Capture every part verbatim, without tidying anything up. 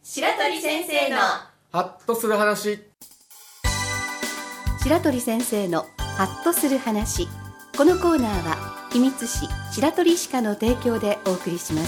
白鳥先生のハッとする話。 白鳥先生のハッとする話。このコーナーは君津市白鳥歯科の提供でお送りします。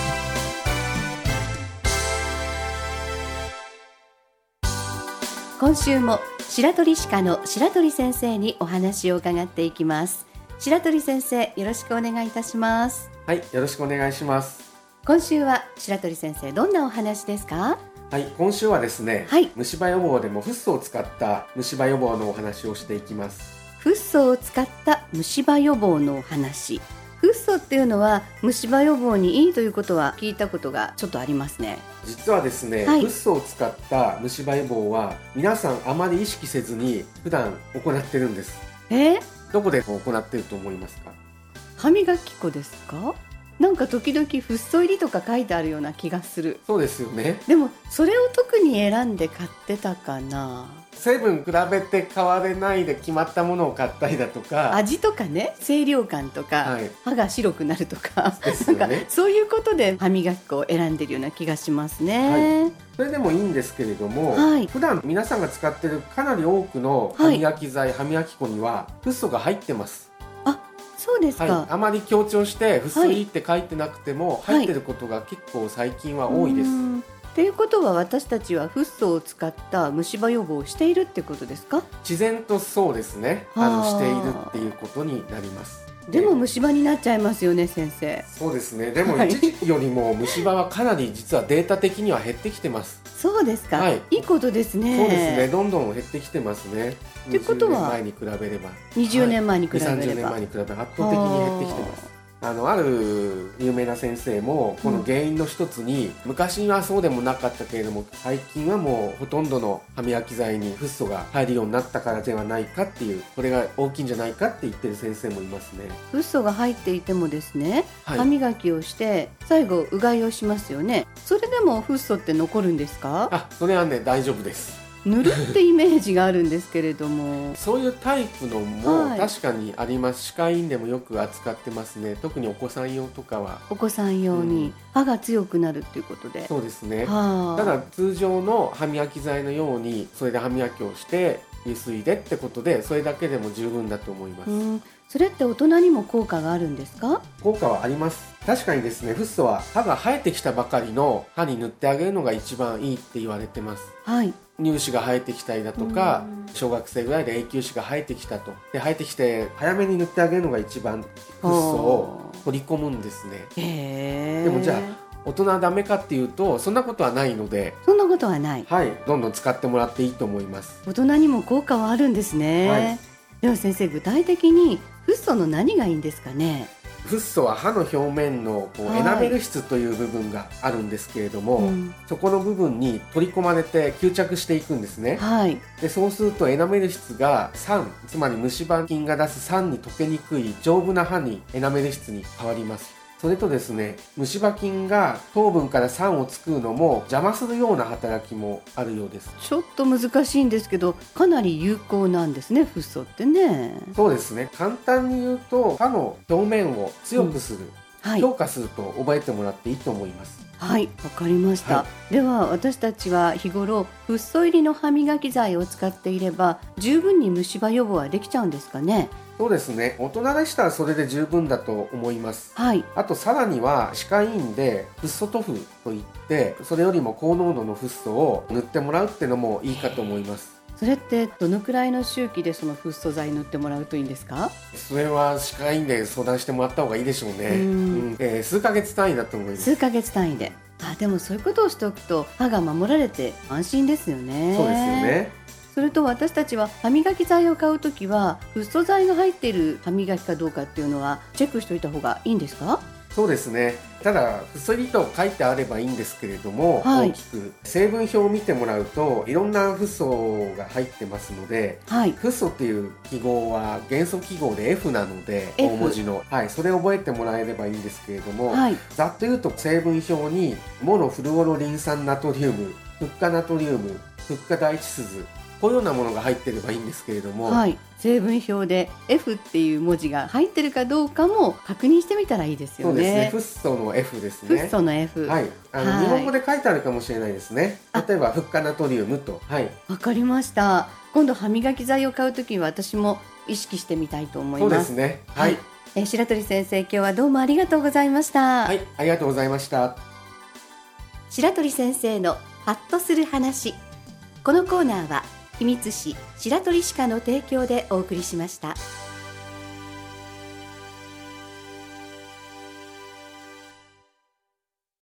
今週も白鳥歯科の白鳥先生にお話を伺っていきます。白鳥先生、よろしくお願いいたします。 はい、よろしくお願いします。 今週は白鳥先生、どんなお話ですか？ はい、今週はですね、 はい、 虫歯予防でもフッ素を使った虫歯予防のお話をしていきます。 フッ素を使った虫歯予防のお話。フッ素っていうのは虫歯予防にいいということは聞いたことがちょっとありますね。 実はですね、 はい、 フッ素を使った虫歯予防は皆さんあまり意識せずに普段行ってるんです。 えー、 どこで行ってると思いますか？ 歯磨き粉ですか？なんか時々フッ素入りとか書いてあるような気がする。 そうですよね。 でもそれを特に選んで買ってたかな。 成分比べて変われないで決まったものを買ったりだとか、 味とかね、清涼感とか、はい、歯が白くなるとか、 ですよね、 なんかそういうことで歯磨き粉を選んでるような気がしますね。 はい、それでもいいんですけれども、 はい、 普段皆さんが使っているかなり多くの歯磨き剤、はい、歯磨き粉にはフッ素が入ってます。 そうですか。 はい、あまり強調してフッ素入りって書いてなくても、はい、入ってることが結構最近は多いです。 ということは私たちはフッ素を使った虫歯予防をしているってことですか？ 自然とそうですね、あのしているっていうことになります。 でも虫歯になっちゃいますよね、先生。 そうですね。でも一時期よりも虫歯はかなり実はデータ的には減ってきてます。 そうですか、はい、いいことですね。 そうですね、どんどん減ってきてますね。 ということはにじゅうねんまえに比べればにじゅうねんまえに比べれば、はい、 にじゅう、さんじゅうねんまえに比べれば圧倒的に減ってきてます。あのある有名な先生もこの原因の一つに、うん、昔はそうでもなかったけれども最近はもうほとんどの歯磨き剤にフッ素が入るようになったからではないかっていう、これが大きいんじゃないかって言ってる先生もいますね。 フッ素が入っていてもですね、 はい、 歯磨きをして最後うがいをしますよね。それでもフッ素って残るんですか？ あ、それはね大丈夫です。 塗るってイメージがあるんですけれどもそういうタイプのも確かにあります、はい、歯科医院でもよく扱ってますね。特にお子さん用とかはお子さん用に歯が強くなるっていうことで、うん、 そうですね。ただ通常の歯磨き剤のようにそれで歯磨きをしてゆすいでってことでそれだけでも十分だと思います。 うん、それって大人にも効果があるんですか？ 効果はあります。確かにですね、フッ素は歯が生えてきたばかりの歯に塗ってあげるのが一番いいって言われてます。 はい、 乳歯が生えてきたりだとか、小学生ぐらいで永久歯が生えてきたとで生えてきて早めに塗ってあげるのが一番フッ素を取り込むんですね。 へー。 でもじゃあ大人はダメかっていうとそんなことはないので、 そんなことはない。 はい、どんどん使ってもらっていいと思います。 大人にも効果はあるんですね。はい、では先生、具体的にフッ素の何がいいんですかね？ フッ素は歯の表面のこうエナメル質という部分があるんですけれども、はい、うん、そこの部分に取り込まれて吸着していくんですね。 はい、 でそうするとエナメル質が酸、つまり虫歯菌が出す酸に溶けにくい丈夫な歯にエナメル質に変わります。それとですね、虫歯菌が糖分から酸を作るのも邪魔するような働きもあるようです。 ちょっと難しいんですけどかなり有効なんですね、フッ素ってね。 そうですね、簡単に言うと歯の表面を強くする、うん、はい、強化すると覚えてもらっていいと思います。 はい、わかりました。はい、では私たちは日頃フッ素入りの歯磨き剤を使っていれば十分に虫歯予防はできちゃうんですかね？ そうですね、大人でしたらそれで十分だと思います。 はい、 あとさらには歯科医院でフッ素塗布といってそれよりも高濃度のフッ素を塗ってもらうっていうのもいいかと思います。 それってどのくらいの周期でそのフッ素剤塗ってもらうといいんですか？ それは歯科医院で相談してもらった方がいいでしょうね。うん、うんえー、数ヶ月単位だと思います。 数ヶ月単位で。あ、でもそういうことをしておくと歯が守られて安心ですよね。 そうですよね。 それと私たちは歯磨き剤を買うときはフッ素剤が入っている歯磨きかどうかっていうのはチェックしておいた方がいいんですか？ そうですね。ただフッ素入りと書いてあればいいんですけれども、 はい、 大きく成分表を見てもらうといろんなフッ素が入ってますので、はい、フッ素っていう記号は元素記号で F なので F、 大文字の、はい、それを覚えてもらえればいいんですけれども、 はい、 ざっと言うと成分表にモノフルオロリン酸ナトリウム、フッ化ナトリウム、フッ化第一スズ、 こういうようなものが入ってればいいんですけれども、 はい、成分表で F っていう文字が入ってるかどうかも確認してみたらいいですよね。 そうですね、フッ素の F ですね。 フッ素の F、 はい、あの、 はい、 日本語で書いてあるかもしれないですね。例えばフッ化ナトリウムと。はい、 わかりました。今度歯磨き剤を買うときに私も意識してみたいと思います。 そうですね。はい、はい、 え白鳥先生、今日はどうもありがとうございました。 はい、ありがとうございました。 白鳥先生のハッとする話。このコーナーは秘密歯白鳥歯科の提供でお送りしました。